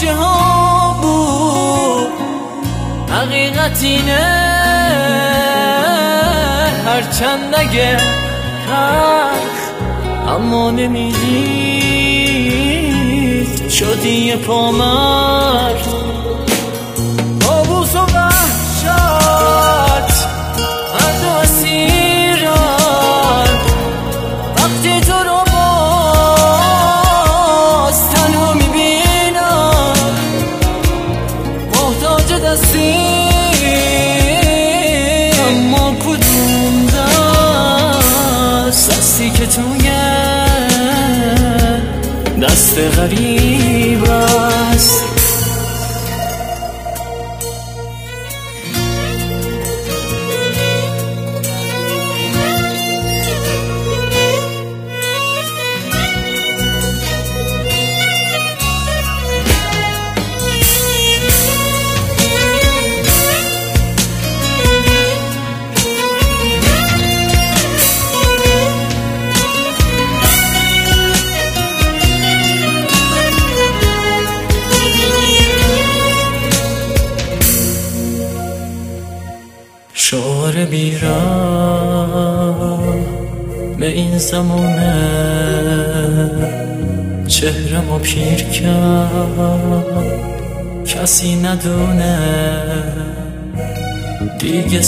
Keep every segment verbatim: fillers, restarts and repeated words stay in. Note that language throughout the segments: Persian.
ها بود. حقیقت اینه هرچند نگه اما نمیدید شدی یه پامرد. آبوس و وحشت هر دو اسیرن وقتی تو رو باز تنها میبینم محتاج دستی اما کدوم دست دستی که توی دست غریب است. شعار بیرم به این زمانه چهرمو پیر کرد. کسی ندونه دیگه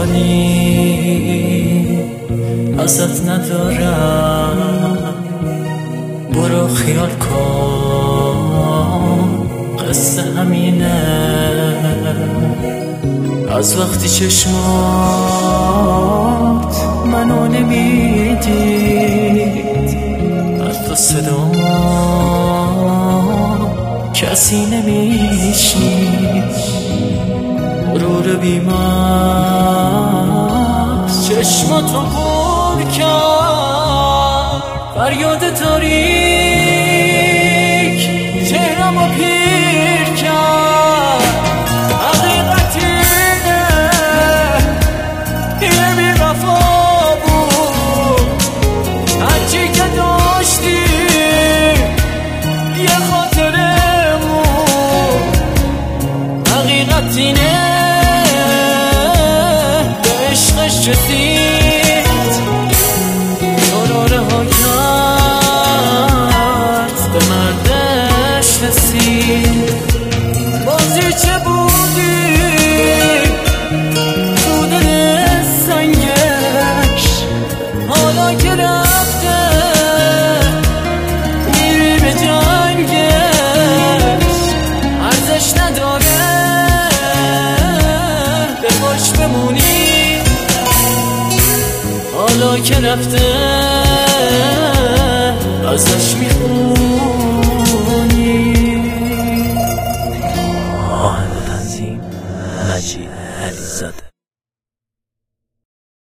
سوالی ازت ندارم. برو خیال کن قصه همینه. از وقتی چشمات منو نمیدید حتی صدا کسی نمیشنید. غرور بیمار چشماتو پر کرد. فریاد تاریک چهرمو پیر کرد. اینه به عشقش رسید تو رو رها کرد به مردش رسید. بازی چه بودی تو دل سنگش حالا که رفته میری به جنگش ارزش نداره بمونی. حالا که رفته ازش میخونی. آهنگ تنظیم مجید علیزاده.